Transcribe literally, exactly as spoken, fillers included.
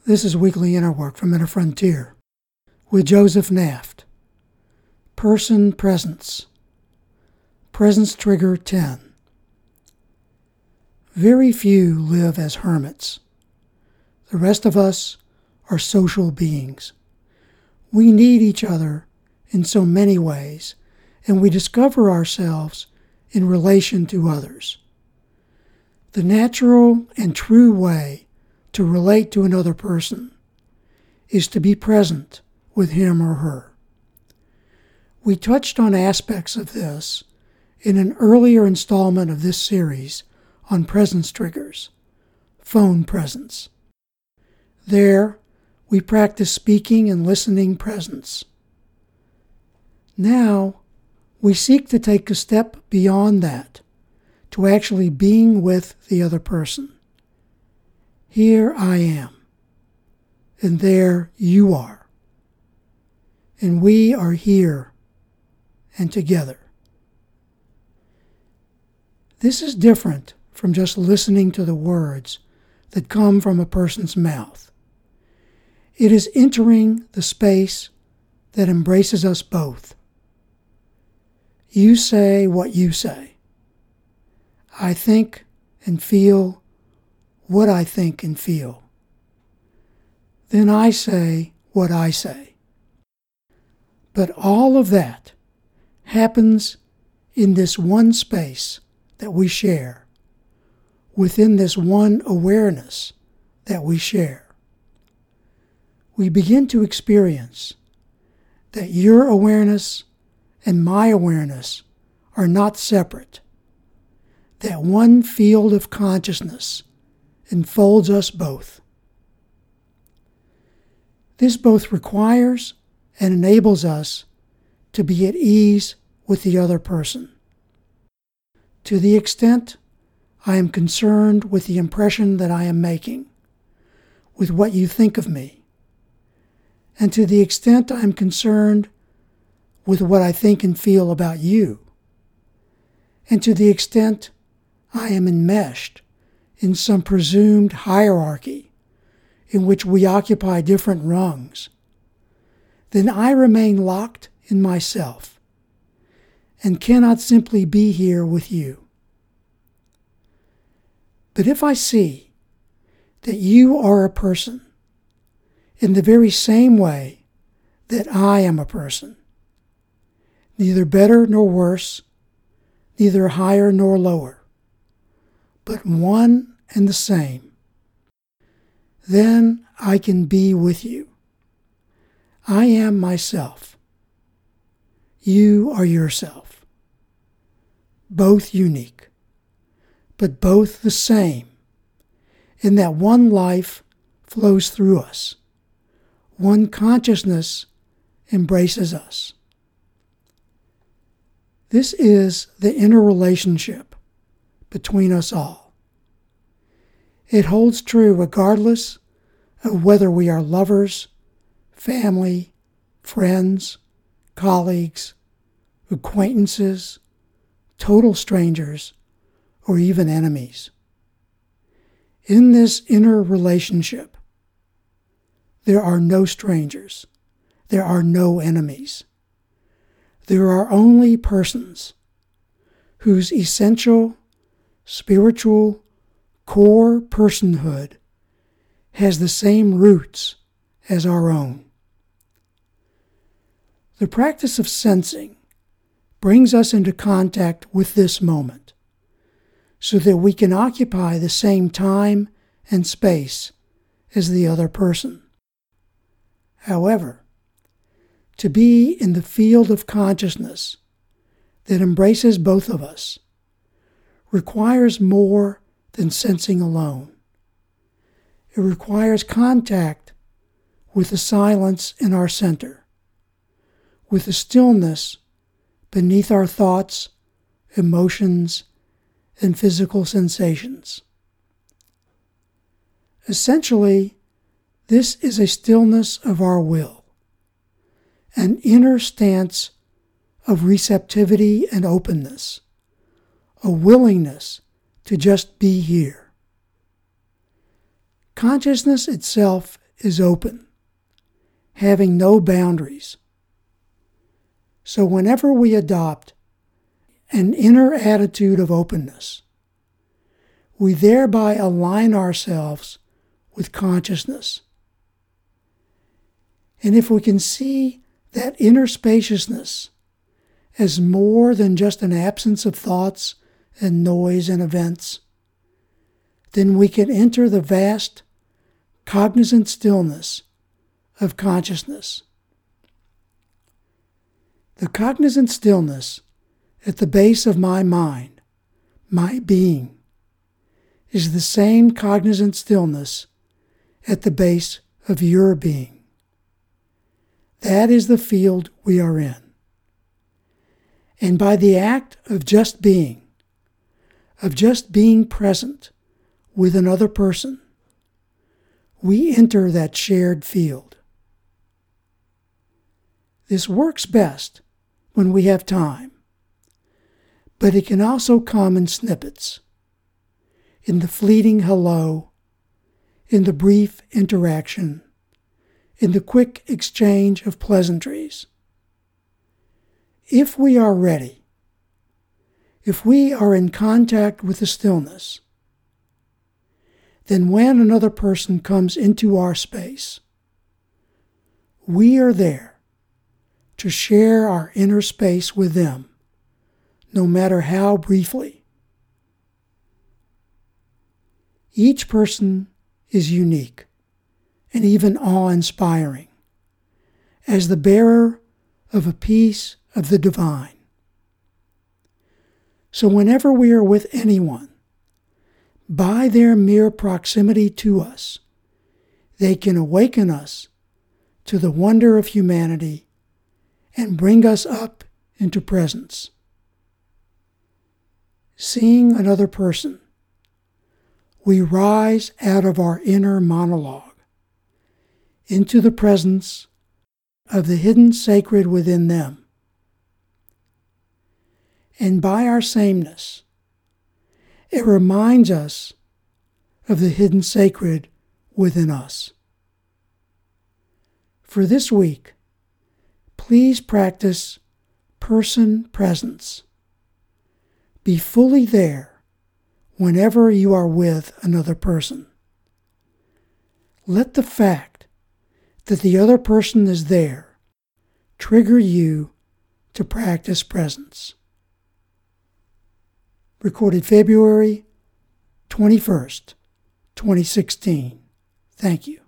This is Weekly Inner Work from Inner Frontier with Joseph Naft. Person Presence. Presence Trigger ten. Very few live as hermits. The rest of us are social beings. We need each other in so many ways, and we discover ourselves in relation to others. The natural and true way to relate to another person is to be present with him or her. We touched on aspects of this in an earlier installment of this series on presence triggers, phone presence. There, we practice speaking and listening presence. Now, we seek to take a step beyond that, to actually being with the other person. Here I am, and there you are, and we are here and together. This is different from just listening to the words that come from a person's mouth. It is entering the space that embraces us both. You say what you say. I think and feel what I think and feel. Then I say what I say. But all of that happens in this one space that we share, within this one awareness that we share. We begin to experience that your awareness and my awareness are not separate, that one field of consciousness enfolds us both. This both requires and enables us to be at ease with the other person. To the extent I am concerned with the impression that I am making, with what you think of me, and to the extent I am concerned with what I think and feel about you, and to the extent I am enmeshed in some presumed hierarchy in which we occupy different rungs, then I remain locked in myself and cannot simply be here with you. But if I see that you are a person in the very same way that I am a person, neither better nor worse, neither higher nor lower, but one and the same, then I can be with you. I am myself. You are yourself. Both unique, but both the same, in that one life flows through us. One consciousness embraces us. This is the inner relationship between us all. It holds true regardless of whether we are lovers, family, friends, colleagues, acquaintances, total strangers, or even enemies. In this inner relationship, there are no strangers. There are no enemies. There are only persons whose essential, spiritual, core personhood has the same roots as our own. The practice of sensing brings us into contact with this moment so that we can occupy the same time and space as the other person. However, to be in the field of consciousness that embraces both of us requires more than sensing alone. It requires contact with the silence in our center, with the stillness beneath our thoughts, emotions, and physical sensations. Essentially, this is a stillness of our will, an inner stance of receptivity and openness, a willingness to just be here. Consciousness itself is open, having no boundaries. So whenever we adopt an inner attitude of openness, we thereby align ourselves with consciousness. And if we can see that inner spaciousness as more than just an absence of thoughts and noise and events, then we can enter the vast, cognizant stillness of consciousness. The cognizant stillness at the base of my mind, my being, is the same cognizant stillness at the base of your being. That is the field we are in. And by the act of just being, of just being present with another person, we enter that shared field. This works best when we have time, but it can also come in snippets, in the fleeting hello, in the brief interaction, in the quick exchange of pleasantries. If we are ready, if we are in contact with the stillness, then when another person comes into our space, we are there to share our inner space with them, no matter how briefly. Each person is unique and even awe-inspiring as the bearer of a piece of the divine. So whenever we are with anyone, by their mere proximity to us, they can awaken us to the wonder of humanity and bring us up into presence. Seeing another person, we rise out of our inner monologue into the presence of the hidden sacred within them. And by our sameness, it reminds us of the hidden sacred within us. For this week, please practice person presence. Be fully there whenever you are with another person. Let the fact that the other person is there trigger you to practice presence. Recorded February twenty-first, twenty sixteen. Thank you.